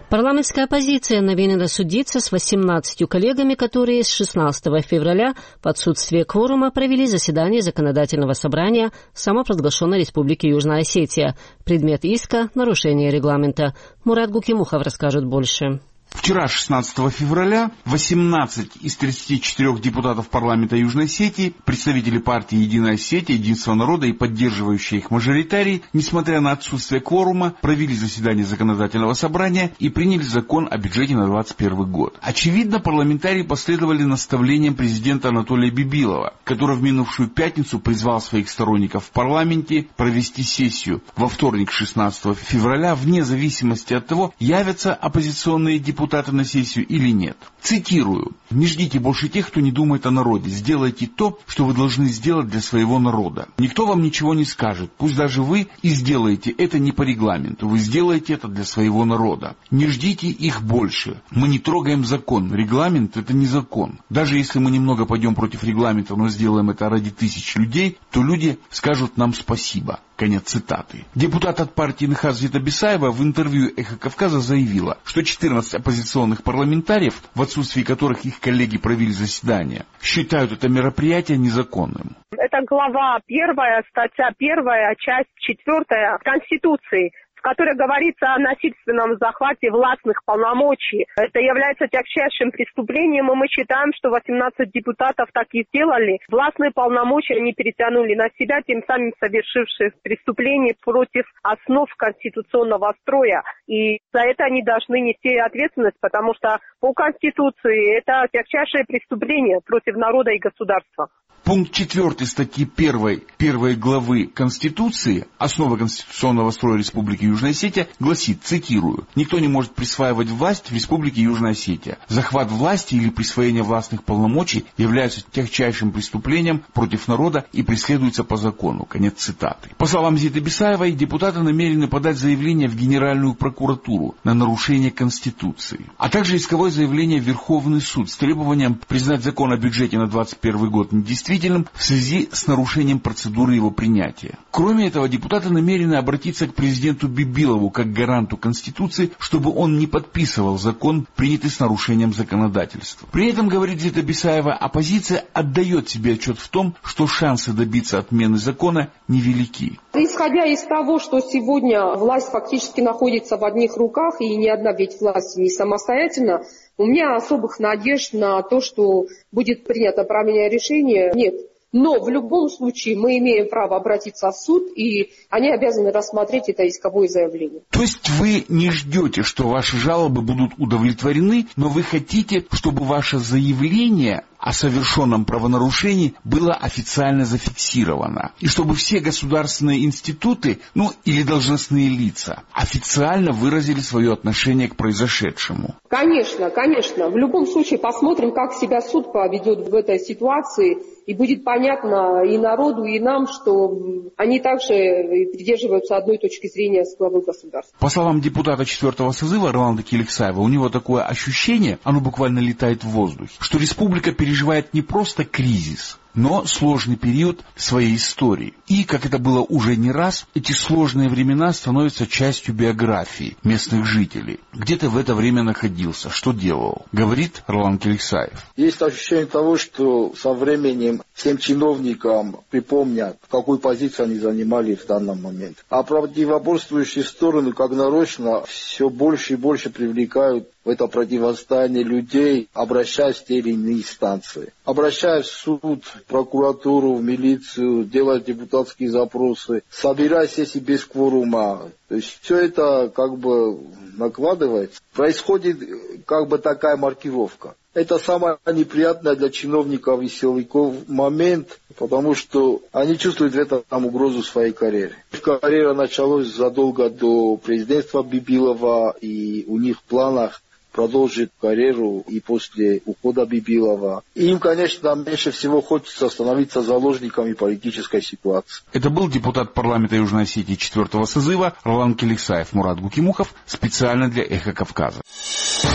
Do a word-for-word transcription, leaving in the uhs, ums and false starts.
Парламентская оппозиция намерена судиться с восемнадцатью коллегами, которые с шестнадцатого февраля в отсутствие кворума провели заседание Законодательного собрания самопровозглашенной Республики Южная Осетия. Предмет иска – нарушение регламента. Мурат Гукимухов расскажет больше. Вчера, шестнадцатого февраля, восемнадцать из тридцати четырёх депутатов парламента Южной Осетии, представители партии «Единая Осетия», «Единство народа» и поддерживающие их мажоритарии, несмотря на отсутствие кворума, провели заседание Законодательного собрания и приняли закон о бюджете на двадцать первый год. Очевидно, парламентарии последовали наставлениям президента Анатолия Бибилова, который в минувшую пятницу призвал своих сторонников в парламенте провести сессию во вторник, шестнадцатого февраля, вне зависимости от того, явятся оппозиционные депутаты депутаты на сессию или нет. Цитирую. «Не ждите больше тех, кто не думает о народе. Сделайте то, что вы должны сделать для своего народа. Никто вам ничего не скажет. Пусть даже вы и сделаете это не по регламенту. Вы сделаете это для своего народа. Не ждите их больше. Мы не трогаем закон. Регламент – это не закон. Даже если мы немного пойдем против регламента, но сделаем это ради тысяч людей, то люди скажут нам спасибо». Конец цитаты. Депутат от партии НХАЗ Зита Бисаева в интервью «Эхо Кавказа» заявила, что четырнадцать оппозиционных парламентариев, в отсутствии которых их коллеги провели заседание, считают это мероприятие незаконным. Это глава первая, статья первая, часть четвертая Конституции, в которой говорится о насильственном захвате властных полномочий. Это является тягчайшим преступлением, и мы считаем, что восемнадцать депутатов так и сделали. Властные полномочия они перетянули на себя, тем самым совершившие преступление против основ конституционного строя. И за это они должны нести ответственность, потому что по Конституции это тягчайшее преступление против народа и государства. Пункт четвертый статьи первой, первой главы Конституции «Основы конституционного строя Республики Южная Осетия» гласит, цитирую, «Никто не может присваивать власть в Республике Южная Осетия. Захват власти или присвоение властных полномочий являются тягчайшим преступлением против народа и преследуются по закону». Конец цитаты. По словам Зиты Бисаевой, депутаты намерены подать заявление в Генеральную прокуратуру на нарушение Конституции, а также исковое заявление в Верховный суд с требованием признать закон о бюджете на двадцать первый год недействительным в связи с нарушением процедуры его принятия. Кроме этого, депутаты намерены обратиться к президенту Бибилову как гаранту Конституции, чтобы он не подписывал закон, принятый с нарушением законодательства. При этом, говорит Зита Бисаева, оппозиция отдает себе отчет в том, что шансы добиться отмены закона невелики. Исходя из того, что сегодня власть фактически находится в одних руках, и ни одна ведь власть не самостоятельна, у меня особых надежд на то, что будет принято правильное решение, нет. Но в любом случае мы имеем право обратиться в суд, и они обязаны рассмотреть это исковое заявление. То есть вы не ждете, что ваши жалобы будут удовлетворены, но вы хотите, чтобы ваше заявление о совершенном правонарушении было официально зафиксировано. И чтобы все государственные институты, ну или должностные лица, официально выразили свое отношение к произошедшему. Конечно, конечно. В любом случае посмотрим, как себя суд поведет в этой ситуации. И будет понятно и народу, и нам, что они также придерживаются одной точки зрения с главой государства. По словам депутата четвертого созыва Роланда Келексаева, у него такое ощущение, оно буквально летает в воздухе, что республика переживает не просто кризис, но сложный период своей истории. И, как это было уже не раз, эти сложные времена становятся частью биографии местных жителей. Где ты в это время находился? Что делал? Говорит Роланд Келексаев. Есть ощущение того, что со временем всем чиновникам припомнят, какую позицию они занимали в данный момент. А противоборствующие стороны, как нарочно, все больше и больше привлекают в это противостояние людей, обращаясь в те или иные инстанции. Обращаясь в суд, в прокуратуру, в милицию, делая депутатские запросы, собирая сессии без кворума. То есть все это как бы накладывается. Происходит как бы такая маркировка. Это самое неприятное для чиновников и силовиков момент, потому что они чувствуют в этом там угрозу своей карьеры. Карьера началась задолго до президентства Бибилова, и у них в планах продолжит карьеру и после ухода Бибилова. И им, конечно, меньше всего хочется становиться заложниками политической ситуации. Это был депутат парламента Южной Осетии четвертого созыва Роланд Келексаев. Мурат Гукимухов специально для «Эхо Кавказа».